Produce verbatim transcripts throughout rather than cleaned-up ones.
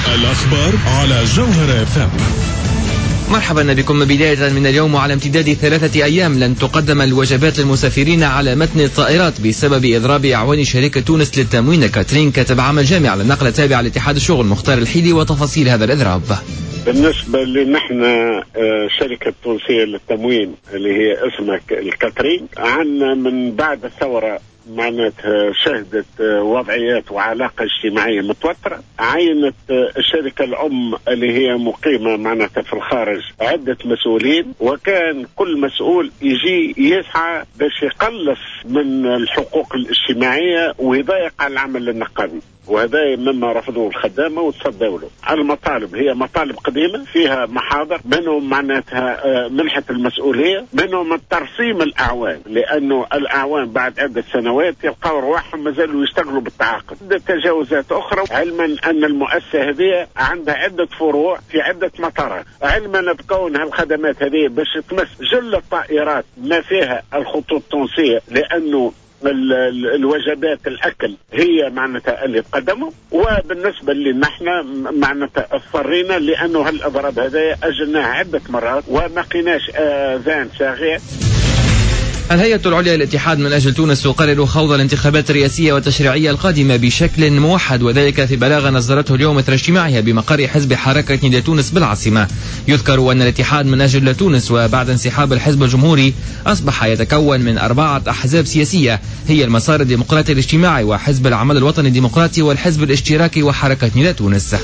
الأخبار على جوهر اف ام. مرحبا بكم. بداية من اليوم وعلى امتداد ثلاثة أيام لن تقدم الوجبات للمسافرين على متن الطائرات بسبب إضراب أعوان شركة تونس للتموين كاترين. كتب عمل جامع للنقل التابع لاتحاد الشغل مختار الحيلي وتفاصيل هذا الإضراب. بالنسبة لنحن شركة تونسية للتموين اللي هي اسمها الكاترين، عنا من بعد الثورة معناتها شهدت وضعيات وعلاقة اجتماعية متوترة. عينت الشركة الأم اللي هي مقيمة معناتها في الخارج عدة مسؤولين، وكان كل مسؤول يجي يسعى باش يقلص من الحقوق الاجتماعية ويضايق على العمل النقابي، وهذا مما رفضوه الخدامة وتصدوا له. المطالب هي مطالب قديمة فيها محاضر، منهم معناتها منحة المسؤولية، منهم الترسيم الأعوان، لأنه الأعوان بعد عدة سنوات يلقوا رواحهم مازالوا يشتغلوا بالتعاقد. عدة تجاوزات أخرى، علما أن المؤسسة هذه عندها عدة فروع في عدة مطارات، علما بكون هالخدمات هذه باش تمس جل الطائرات ما فيها الخطوط التونسية، لأنه الوجبات الأكل هي معناتها اللي تقدموا. وبالنسبة لنا احنا معناتها اضطرينا، لأنه هالإضراب هذا أجلناه عدة مرات وما قيناش آذان صاغية. الهيئة العليا للاتحاد من أجل تونس تقرر خوض الانتخابات الرئاسية والتشريعية القادمة بشكل موحد، وذلك في بلاغ نظرته اليوم إثر اجتماعها بمقر حزب حركة نداء تونس بالعاصمة. يذكر أن الاتحاد من أجل تونس وبعد انسحاب الحزب الجمهوري أصبح يتكون من أربعة أحزاب سياسية، هي المسار الديمقراطي الاجتماعي وحزب العمل الوطني الديمقراطي والحزب الاشتراكي وحركة نداء تونس.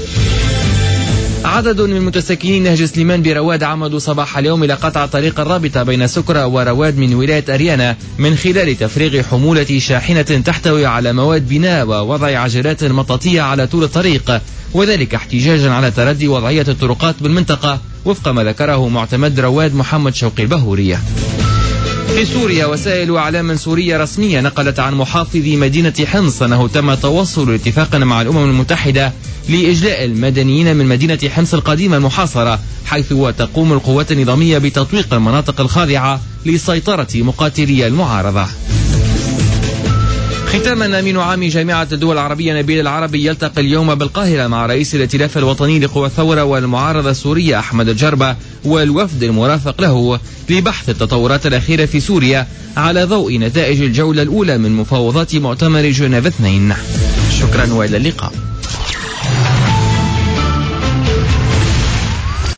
عدد من متساكنين نهج سليمان برواد عمدوا صباح اليوم إلى قطع طريق الرابطة بين سكرة ورواد من ولاية أريانا من خلال تفريغ حمولة شاحنة تحتوي على مواد بناء ووضع عجلات مطاطية على طول الطريق، وذلك احتجاجا على تردي وضعية الطرقات بالمنطقة وفق ما ذكره معتمد رواد محمد شوقي البهورية. في سوريا، وسائل أعلام سورية رسمية نقلت عن محافظ مدينة حمص أنه تم توصل لاتفاق مع الأمم المتحدة لإجلاء المدنيين من مدينة حمص القديمة المحاصرة، حيث تقوم القوات النظامية بتطويق المناطق الخاضعة لسيطرة مقاتلي المعارضة. ختاما، أمين عام جامعة الدول العربية نبيل العربي يلتقي اليوم بالقاهرة مع رئيس الائتلاف الوطني لقوى الثورة والمعارضة السورية أحمد الجربة والوفد المرافق له لبحث التطورات الأخيرة في سوريا على ضوء نتائج الجولة الأولى من مفاوضات مؤتمر جنيف اثنين. شكرا وإلى اللقاء.